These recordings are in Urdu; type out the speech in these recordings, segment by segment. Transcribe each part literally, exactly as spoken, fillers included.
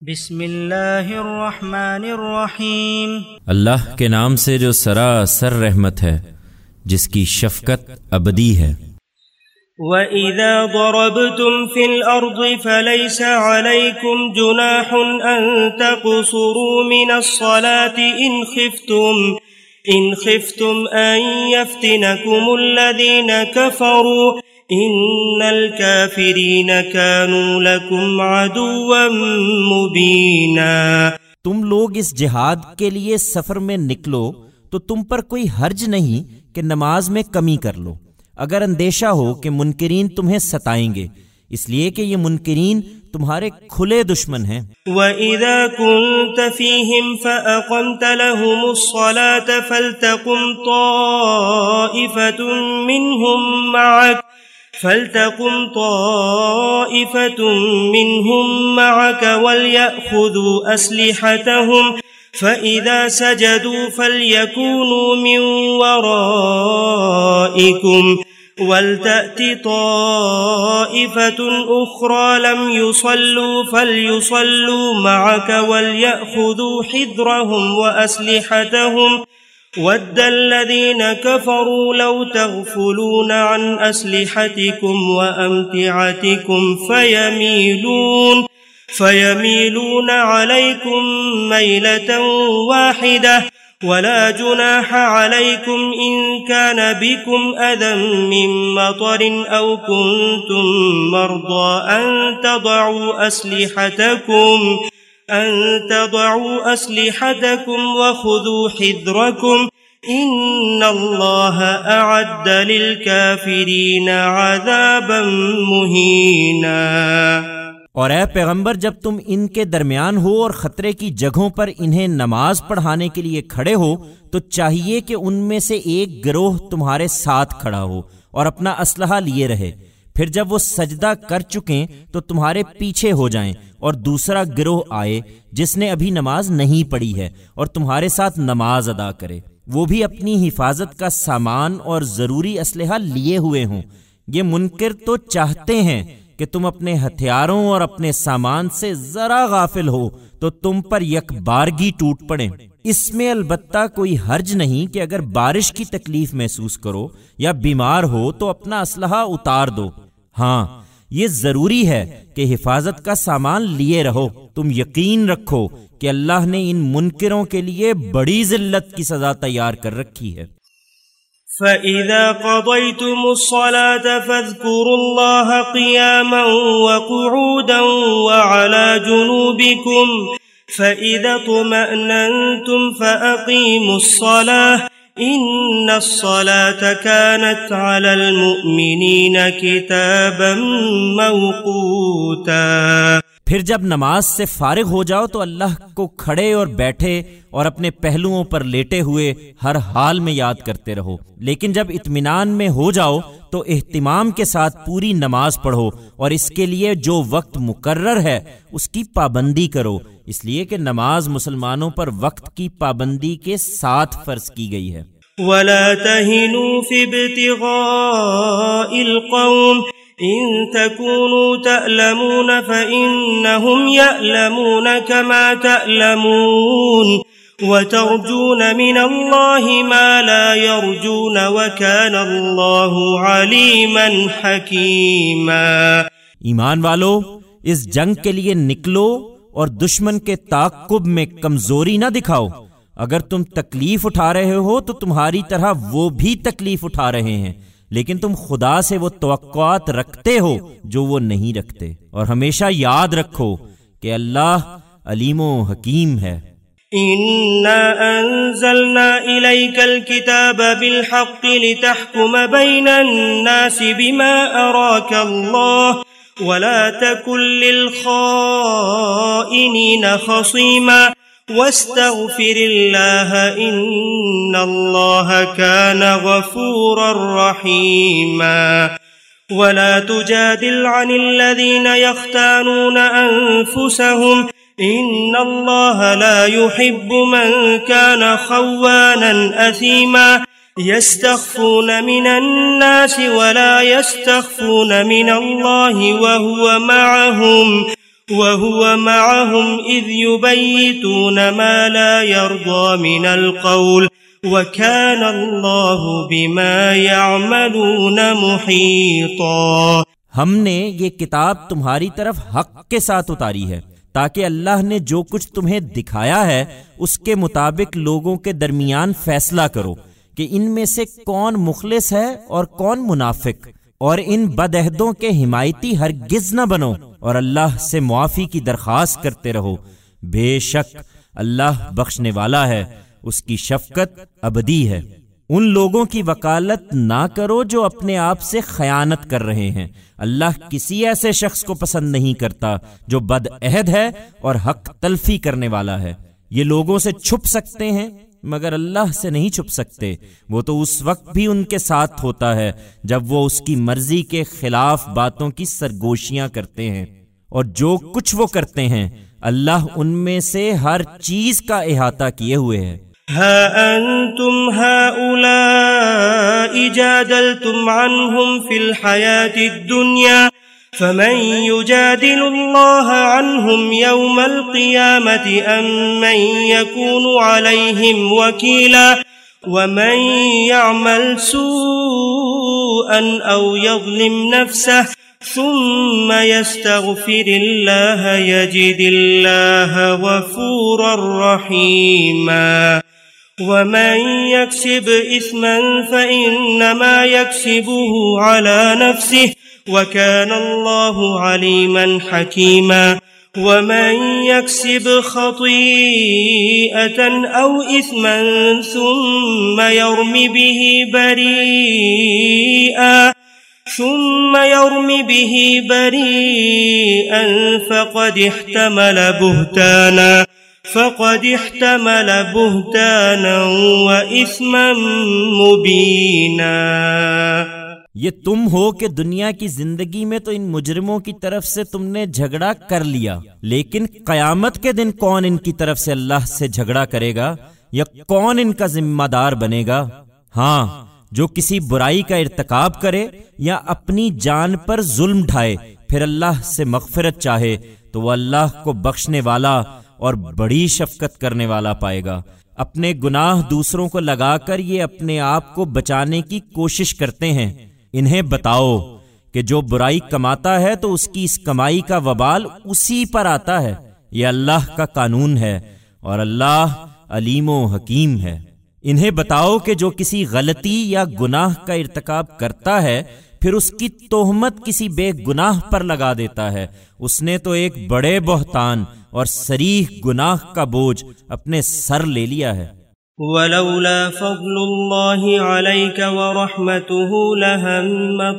بسم اللہ الرحمن الرحیم، اللہ کے نام سے جو سراسر رحمت ہے، جس کی شفقت ابدی ہے۔ وَإِذَا ضَرَبْتُمْ فِي الْأَرْضِ فَلَيْسَ عَلَيْكُمْ جُنَاحٌ أَن تَقْصُرُوا مِنَ الصَّلَاةِ إِنْ خِفْتُمْ إِنْ خِفْتُمْ أَن يَفْتِنَكُمُ الَّذِينَ كَفَرُوا إِنَّ الْكَافِرِينَ كَانُوا لَكُمْ عَدُوًّا مُبِينًا۔ تم لوگ اس جہاد کے لیے سفر میں نکلو تو تم پر کوئی حرج نہیں کہ نماز میں کمی کر لو، اگر اندیشہ ہو کہ منکرین تمہیں ستائیں گے، اس لیے کہ یہ منکرین تمہارے کھلے دشمن ہیں۔ وَإِذَا كُنْتَ فِيهِمْ فَأَقَمْتَ لَهُمُ الصَّلَاةَ فَلْتَقُمْ طَائِفَةٌ مِّنْهُمْ مَعَكَ فَلْتَقُمْ طَائِفَةٌ مِّنْهُمْ مَعَكَ وَلْيَأْخُذُوا أَسْلِحَتَهُمْ فَإِذَا سَجَدُوا فَلْيَكُونُوا مِنْ وَرَائِكُمْ وَلْتَأْتِ طَائِفَةٌ أُخْرَى لَمْ يُصَلُّوا فَلْيُصَلُّوا مَعَكَ وَلْيَأْخُذُوا حِذْرَهُمْ وَأَسْلِحَتَهُمْ وَدَّ الَّذِينَ كَفَرُوا لَوْ تَغْفُلُونَ عَنْ أَسْلِحَتِكُمْ وَأَمْتِعَتِكُمْ فَيَمِيلُونَ فَيَمِيلُونَ عَلَيْكُمْ مَيْلَةً وَاحِدَةً وَلَا جُنَاحَ عَلَيْكُمْ إِن كَانَ بِكُمْ أَذًى مِّن مَّطَرٍ أَوْ كُنتُم مَّرْضَىٰ أَن تَضَعُوا أَسْلِحَتَكُمْ أَن تَضَعُوا أَسْلِحَتَكُمْ وَخُذُوا حِذْرَكُمْ إِنَّ اللَّهَ أَعَدَّ لِلْكَافِرِينَ عَذَابًا مُّهِينًا۔ اور اے پیغمبر، جب تم ان کے درمیان ہو اور خطرے کی جگہوں پر انہیں نماز پڑھانے کے لیے کھڑے ہو تو چاہیے کہ ان میں سے ایک گروہ تمہارے ساتھ کھڑا ہو اور اپنا اسلحہ لیے رہے، پھر جب وہ سجدہ کر چکیں تو تمہارے پیچھے ہو جائیں، اور دوسرا گروہ آئے جس نے ابھی نماز نہیں پڑھی ہے اور تمہارے ساتھ نماز ادا کرے، وہ بھی اپنی حفاظت کا سامان اور ضروری اسلحہ لیے ہوئے ہوں۔ یہ منکر تو چاہتے ہیں کہ تم اپنے ہتھیاروں اور اپنے سامان سے ذرا غافل ہو تو تم پر یک بارگی ٹوٹ پڑیں۔ اس میں البتہ کوئی حرج نہیں کہ اگر بارش کی تکلیف محسوس کرو یا بیمار ہو تو اپنا اسلحہ اتار دو۔ ہاں، یہ ضروری ہے کہ حفاظت کا سامان لیے رہو۔ تم یقین رکھو کہ اللہ نے ان منکروں کے لیے بڑی ذلت کی سزا تیار کر رکھی ہے۔ فَإِذَا قَضَيْتُمُ الصَّلَاةَ فَاذْكُرُوا اللَّهَ قِيَامًا وَقُعُودًا وَعَلَى جُنُوبِكُمْ فَإِذَا اطْمَأْنَنْتُمْ فَأَقِيمُوا الصَّلَاةَ إِنَّ الصَّلَاةَ كَانَتْ عَلَى الْمُؤْمِنِينَ كِتَابًا مَوْقُوتًا۔ پھر جب نماز سے فارغ ہو جاؤ تو اللہ کو کھڑے اور بیٹھے اور اپنے پہلوؤں پر لیٹے ہوئے ہر حال میں یاد کرتے رہو، لیکن جب اطمینان میں ہو جاؤ تو اہتمام کے ساتھ پوری نماز پڑھو، اور اس کے لیے جو وقت مقرر ہے اس کی پابندی کرو، اس لیے کہ نماز مسلمانوں پر وقت کی پابندی کے ساتھ فرض کی گئی ہے۔ وَلَا تَهِنُوا فِي ابْتِغَاءِ الْقَوْمِ إِن تَكُونُوا تَأْلَمُونَ فَإِنَّهُمْ يَأْلَمُونَ كَمَا تَأْلَمُونَ وَتَرْجُونَ مِنَ اللَّهِ مَا لَا يَرْجُونَ وَكَانَ اللَّهُ عَلِيمًا حَكِيمًا۔ ایمان والو، اس جنگ کے لیے نکلو اور دشمن کے تعاقب میں کمزوری نہ دکھاؤ۔ اگر تم تکلیف اٹھا رہے ہو تو تمہاری طرح وہ بھی تکلیف اٹھا رہے ہیں، لیکن تم خدا سے وہ توقعات رکھتے ہو جو وہ نہیں رکھتے، اور ہمیشہ یاد رکھو کہ اللہ علیم و حکیم ہے۔ إِنَّا أَنزَلْنَا إِلَيْكَ الْكِتَابَ بِالْحَقِّ لِتَحْكُمَ بَيْنَ النَّاسِ بِمَا أَرَاكَ اللَّهُ وَلَا تَكُنْ لِلْخَائِنِينَ خَصِيمًا وَاسْتَغْفِرِ اللَّهَ إِنَّ اللَّهَ كَانَ غَفُورًا رَّحِيمًا۔ وَلَا تُجَادِلْ عَنِ الَّذِينَ يَخْتَانُونَ أَنفُسَهُمْ إِنَّ اللَّهَ لَا يُحِبُّ مَن كَانَ خَوَّانًا أَثِيمًا۔ يَسْتَخْفُونَ مِنَ النَّاسِ وَلَا يَسْتَخْفُونَ مِنَ اللَّهِ وَهُوَ مَعَهُمْ وهو معهم إذ يبيتون ما لا يرضى من القول وكان الله بما يعملون محيطا۔ ہم نے یہ کتاب تمہاری طرف حق کے ساتھ اتاری ہے تاکہ اللہ نے جو کچھ تمہیں دکھایا ہے اس کے مطابق لوگوں کے درمیان فیصلہ کرو کہ ان میں سے کون مخلص ہے اور کون منافق، اور ان بدعہدوں کے حمایتی ہرگز نہ بنو، اور اللہ سے معافی کی درخواست کرتے رہو، بے شک اللہ بخشنے والا ہے، اس کی شفقت ابدی ہے۔ ان لوگوں کی وکالت نہ کرو جو اپنے آپ سے خیانت کر رہے ہیں، اللہ کسی ایسے شخص کو پسند نہیں کرتا جو بدعہد ہے اور حق تلفی کرنے والا ہے۔ یہ لوگوں سے چھپ سکتے ہیں مگر اللہ سے نہیں چھپ سکتے، وہ تو اس وقت بھی ان کے ساتھ ہوتا ہے جب وہ اس کی مرضی کے خلاف باتوں کی سرگوشیاں کرتے ہیں، اور جو کچھ وہ کرتے ہیں اللہ ان میں سے ہر چیز کا احاطہ کیے ہوئے ہے۔ ها أنتم هؤلاء جادلتم عنهم في الحياة الدنيا فمن يجادل الله عنهم يوم القيامة أم من يكون عليهم وكيلا ومن يعمل سوءا أو يظلم نفسه ثم يستغفر الله يجد الله غفورا رحيما ومن يكسب إثما فإنما يكسبه على نفسه وكان الله عليما حكيما ومن يكسب خطيئة أو إثما ثم يرم به بريئا ثم يرم به بريئا فقد احتمل بهتانا فقد احتمل بهتانا وإثما مبينا۔ یہ تم ہو کہ دنیا کی زندگی میں تو ان مجرموں کی طرف سے تم نے جھگڑا کر لیا، لیکن قیامت کے دن کون ان کی طرف سے اللہ سے جھگڑا کرے گا یا کون ان کا ذمہ دار بنے گا؟ ہاں، جو کسی برائی کا ارتکاب کرے یا اپنی جان پر ظلم ڈھائے پھر اللہ سے مغفرت چاہے تو وہ اللہ کو بخشنے والا اور بڑی شفقت کرنے والا پائے گا۔ اپنے گناہ دوسروں کو لگا کر یہ اپنے آپ کو بچانے کی کوشش کرتے ہیں۔ انہیں بتاؤ کہ جو برائی کماتا ہے تو اس کی اس کمائی کا وبال اسی پر آتا ہے، یہ اللہ کا قانون ہے اور اللہ علیم و حکیم ہے۔ انہیں بتاؤ کہ جو کسی غلطی یا گناہ کا ارتکاب کرتا ہے پھر اس کی تہمت کسی بے گناہ پر لگا دیتا ہے، اس نے تو ایک بڑے بہتان اور صریح گناہ کا بوجھ اپنے سر لے لیا ہے۔ ولولا فضل الله عليك ورحمته لهم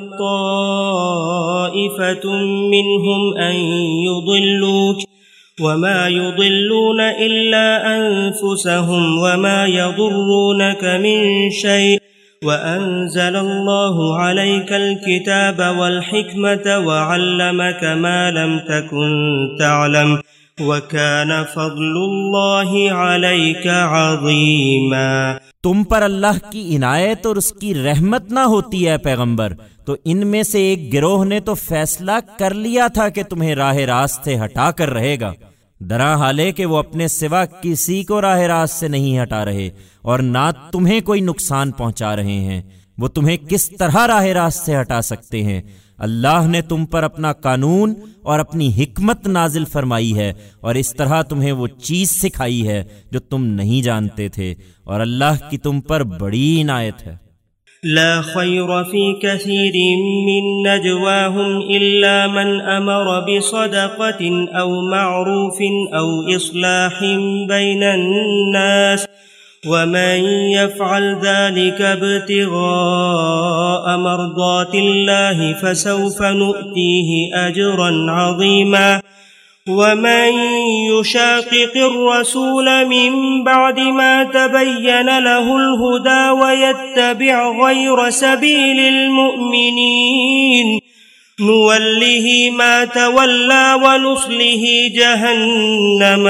طائفة منهم أن يضلوك وما يضلون إلا أنفسهم وما يضرونك من شيء وأنزل الله عليك الكتاب والحكمة وعلمك ما لم تكن تعلم وَكَانَ فَضْلُ اللَّهِ عَلَيْكَ عَظِيمًا۔ تم پر اللہ کی عنایت اور اس کی رحمت نہ ہوتی ہے پیغمبر تو ان میں سے ایک گروہ نے تو فیصلہ کر لیا تھا کہ تمہیں راہ راست سے ہٹا کر رہے گا، درا حالے کہ وہ اپنے سوا کسی کو راہ راست سے نہیں ہٹا رہے اور نہ تمہیں کوئی نقصان پہنچا رہے ہیں، وہ تمہیں کس طرح راہ راست سے ہٹا سکتے ہیں؟ اللہ نے تم پر اپنا قانون اور اپنی حکمت نازل فرمائی ہے اور اس طرح تمہیں وہ چیز سکھائی ہے جو تم نہیں جانتے تھے، اور اللہ کی تم پر بڑی عنایت ہے۔ لا خير في كثير من نجواهم إلا من أمر بصدقة أو معروف أو إصلاح بين الناس ومن يفعل ذلك ابتغاء مرضات الله فسوف نؤتيه أجرا عظيما ومن يشاقق الرسول من بعد ما تبين له الهدى ويتبع غير سبيل المؤمنين نوله ما تولى ونصله جهنم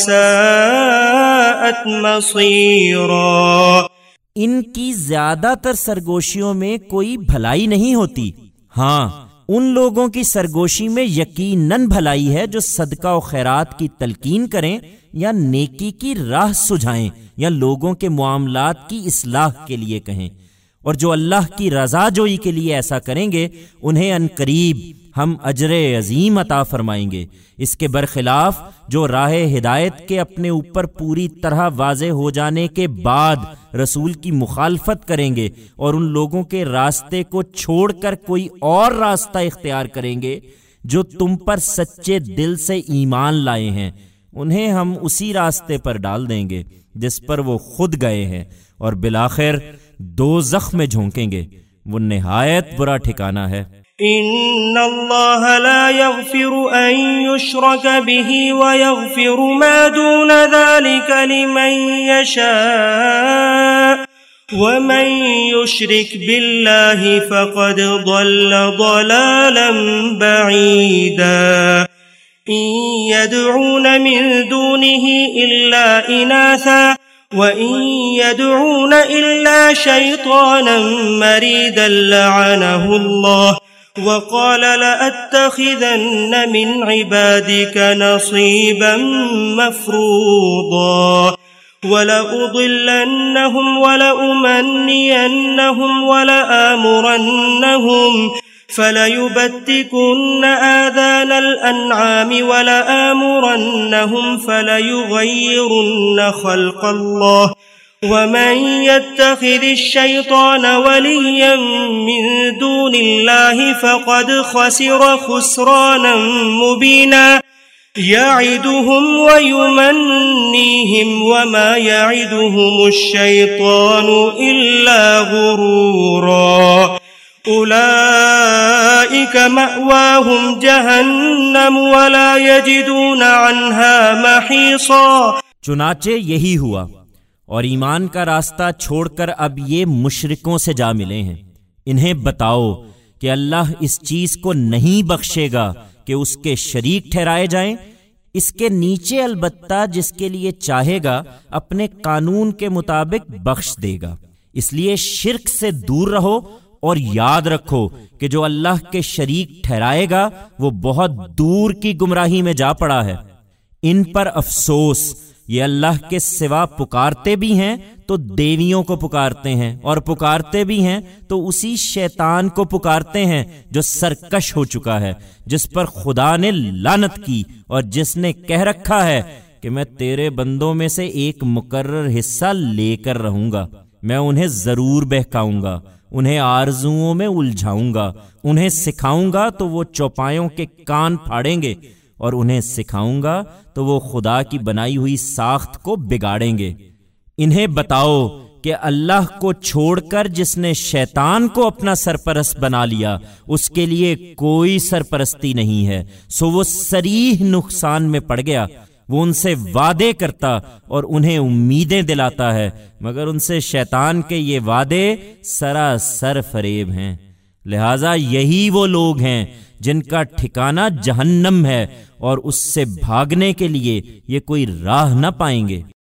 وساءت مصيرا۔ ان کی زیادہ تر سرگوشیوں میں کوئی بھلائی نہیں ہوتی، ہاں ان لوگوں کی سرگوشی میں یقیناً بھلائی ہے جو صدقہ و خیرات کی تلقین کریں یا نیکی کی راہ سجھائیں یا لوگوں کے معاملات کی اصلاح کے لیے کہیں، اور جو اللہ کی رضا جوئی کے لیے ایسا کریں گے انہیں عنقریب ہم اجر عظیم عطا فرمائیں گے۔ اس کے برخلاف جو راہ ہدایت کے اپنے اوپر پوری طرح واضح ہو جانے کے بعد رسول کی مخالفت کریں گے اور ان لوگوں کے راستے کو چھوڑ کر کوئی اور راستہ اختیار کریں گے جو تم پر سچے دل سے ایمان لائے ہیں، انہیں ہم اسی راستے پر ڈال دیں گے جس پر وہ خود گئے ہیں، اور بالآخر دوزخ میں جھونکیں گے، وہ نہایت برا ٹھکانہ ہے۔ ان اللہ لا یغفر ان یشرک به ویغفر ما دون ذلك لمن یشاء ومن یشرک باللہ فقد ضل ضلالا بعیدا ان يدعون من دونه الا اناثا وَإِن يَدْعُونَ إِلَّا شَيْطَانًا مَرِيدًا لَعَنَهُ اللَّهُ وَقَالَ لَأَتَّخِذَنَّ مِنْ عِبَادِكَ نَصِيبًا مَفْرُوضًا وَلَأُضِلَّنَّهُمْ وَلَأُمَنِّيَنَّهُمْ وَلَآمُرَنَّهُمْ فَلَيُبَتِّكُنَّ آذَانَ الْأَنْعَامِ وَلَآمُرَنَّهُمْ فَلَيُغَيِّرُنَّ خَلْقَ اللَّهِ وَمَن يَتَّخِذِ الشَّيْطَانَ وَلِيًّا مِّن دُونِ اللَّهِ فَقَدْ خَسِرَ خُسْرَانًا مُّبِينًا يَعِدُهُمْ وَيُمَنِّيهِمْ وَمَا يَعِدُهُمُ الشَّيْطَانُ إِلَّا غُرُورًا اولئک مأواہم جہنم ولا یجدون عنہا محیصا۔ چنانچہ یہی ہوا، اور ایمان کا راستہ چھوڑ کر اب یہ مشرکوں سے جا ملے ہیں۔ انہیں بتاؤ کہ اللہ اس چیز کو نہیں بخشے گا کہ اس کے شریک ٹھہرائے جائیں، اس کے نیچے البتہ جس کے لیے چاہے گا اپنے قانون کے مطابق بخش دے گا۔ اس لیے شرک سے دور رہو اور یاد رکھو کہ جو اللہ کے شریک ٹھہرائے گا وہ بہت دور کی گمراہی میں جا پڑا ہے۔ ان پر افسوس، یہ اللہ کے سوا پکارتے بھی ہیں تو دیویوں کو پکارتے ہیں، اور پکارتے بھی ہیں تو اسی شیطان کو پکارتے ہیں جو سرکش ہو چکا ہے، جس پر خدا نے لعنت کی اور جس نے کہہ رکھا ہے کہ میں تیرے بندوں میں سے ایک مقرر حصہ لے کر رہوں گا، میں انہیں ضرور بہکاؤں گا، انہیں آرزوؤں میں الجھاؤں گا، انہیں سکھاؤں گا تو وہ چوپایوں کے کان پھاڑیں گے، اور انہیں سکھاؤں گا تو وہ خدا کی بنائی ہوئی ساخت کو بگاڑیں گے۔ انہیں بتاؤ کہ اللہ کو چھوڑ کر جس نے شیطان کو اپنا سرپرست بنا لیا اس کے لیے کوئی سرپرستی نہیں ہے، سو وہ صریح نقصان میں پڑ گیا۔ وہ ان سے وعدے کرتا اور انہیں امیدیں دلاتا ہے، مگر ان سے شیطان کے یہ وعدے سراسر فریب ہیں۔ لہذا یہی وہ لوگ ہیں جن کا ٹھکانہ جہنم ہے، اور اس سے بھاگنے کے لیے یہ کوئی راہ نہ پائیں گے۔